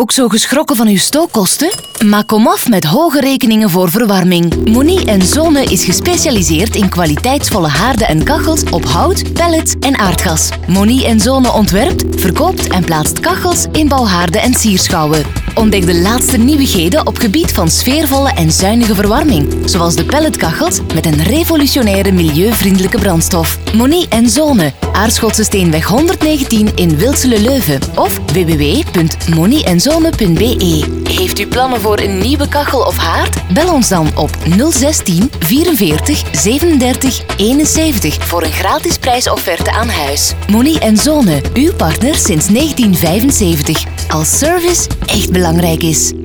Ook zo geschrokken van uw stookkosten? Maar kom af met hoge rekeningen voor verwarming. Monier en Zone is gespecialiseerd in kwaliteitsvolle haarden en kachels op hout, pellets en aardgas. Monier en Zone ontwerpt, verkoopt en plaatst kachels, inbouwhaarden en sierschouwen. Ontdek de laatste nieuwigheden op gebied van sfeervolle en zuinige verwarming, zoals de pelletkachels met een revolutionaire milieuvriendelijke brandstof. Monier en Zone, Aarschotse Steenweg 119 in Wilsele-Leuven of www.monierenzone.be. Heeft u plannen voor een nieuwe kachel of haard? Bel ons dan op 016 44 37 71 voor een gratis prijsofferte aan huis. Monier en Zone, uw partner sinds 1975. Als service echt belangrijk is.